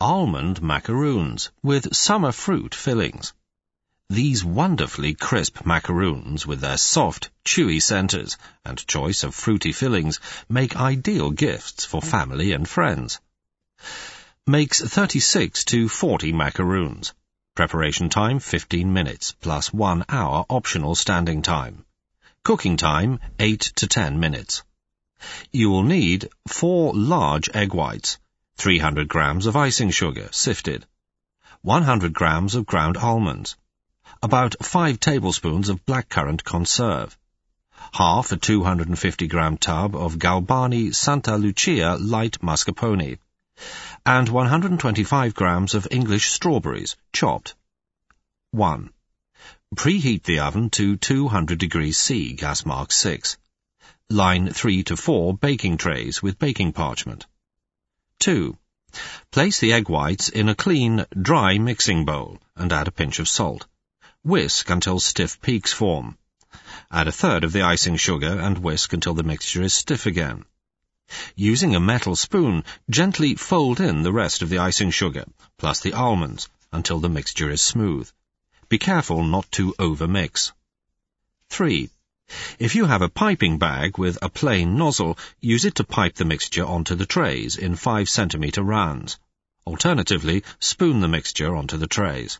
almond macaroons with summer fruit fillings. These wonderfully crisp macaroons, with their soft, chewy centres and choice of fruity fillings, make ideal gifts for family and friends. Makes 36 to 40 macaroons. Preparation time 15 minutes, plus 1 hour optional standing time. Cooking time 8 to 10 minutes. You will need 4 large egg whites, 300 grams of icing sugar, sifted, 100 grams of ground almonds, about 5 tablespoons of blackcurrant conserve, half a 250-gram tub of Galbani Santa Lucia light mascarpone, and 125 grams of English strawberries, chopped. 1. Preheat the oven to 200 degrees C, gas mark 6. Line 3 to 4 baking trays with baking parchment. 2. Place the egg whites in a clean, dry mixing bowl and add a pinch of salt. Whisk until stiff peaks form. Add a third of the icing sugar and whisk until the mixture is stiff again. Using a metal spoon, gently fold in the rest of the icing sugar, plus the almonds, until the mixture is smooth. Be careful not to overmix. 3. If you have a piping bag with a plain nozzle, use it to pipe the mixture onto the trays in 5 centimeter rounds. Alternatively, spoon the mixture onto the trays.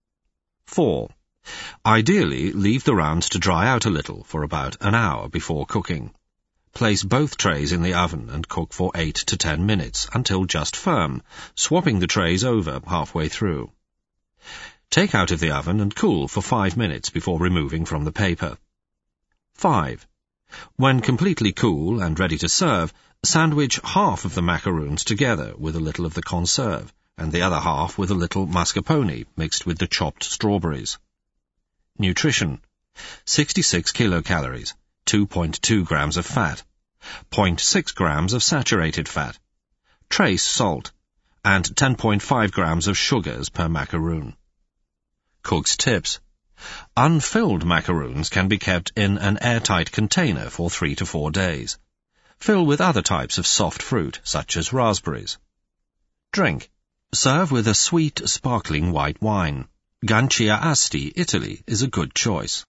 4. Ideally, leave the rounds to dry out a little for about an hour before cooking. Place both trays in the oven and cook for 8 to 10 minutes until just firm, swapping the trays over halfway through. Take out of the oven and cool for 5 minutes before removing from the paper. 5. When completely cool and ready to serve, sandwich half of the macaroons together with a little of the conserve, and the other half with a little mascarpone mixed with the chopped strawberries. Nutrition: 66 kilocalories, 2.2 grams of fat, 0.6 grams of saturated fat, trace salt, and 10.5 grams of sugars per macaroon. Cook's tips: unfilled macaroons can be kept in an airtight container for 3 to 4 days. Fill with other types of soft fruit, such as raspberries. Drink: serve with a sweet, sparkling white wine. Gancia Asti, Italy, is a good choice.